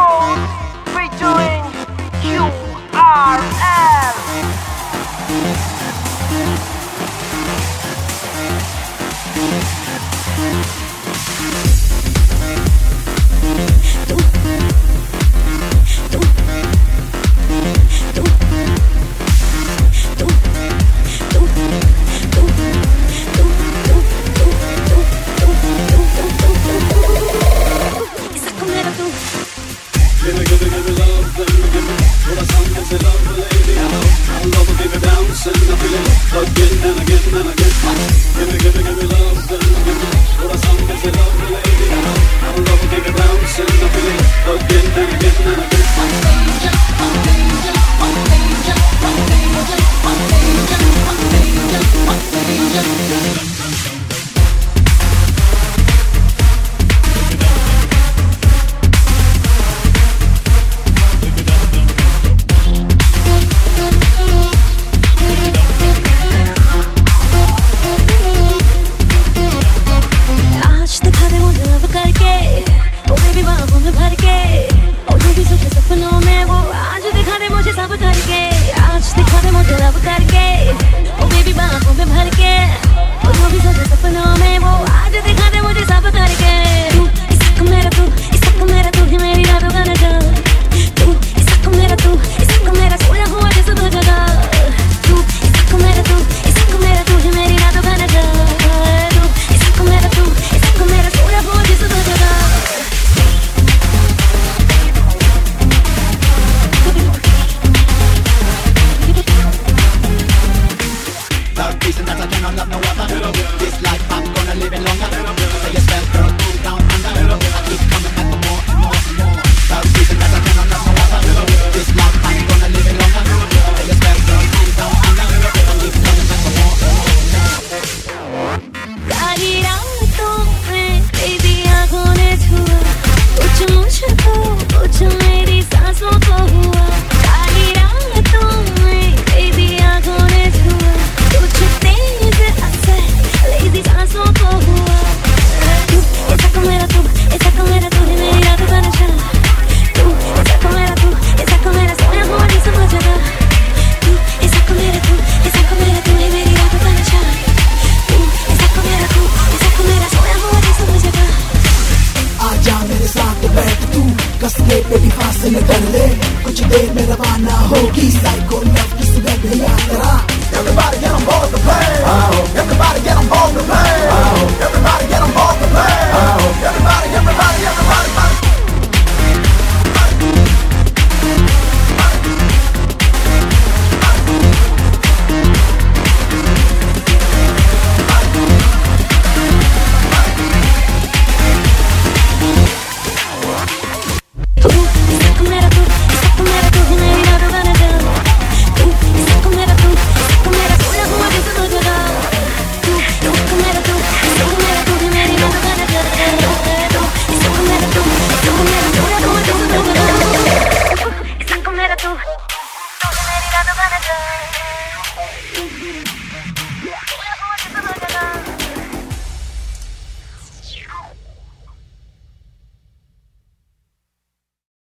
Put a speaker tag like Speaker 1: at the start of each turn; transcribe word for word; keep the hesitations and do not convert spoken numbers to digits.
Speaker 1: Rose featuring Q R L.
Speaker 2: Give me, give me, give me love, then give me what I sound is a love, lady. I know I love to keep it bouncing, I feel it again and again and again. Give me, give me, give me love, then give me what I sound is a love, lady. I know I love to keep it bouncing, I feel it again and again and again. One danger, one danger, one danger, one danger, one danger, one danger, one danger.
Speaker 3: Baby फासिल कर ले कुछ देर में रवाना होगी psycho love की सुगंध यात्रा Everybody get on board the plane Everybody get on board the plane Everybody get on board the plane Everybody, everybody, everybody, everybody.
Speaker 1: Tú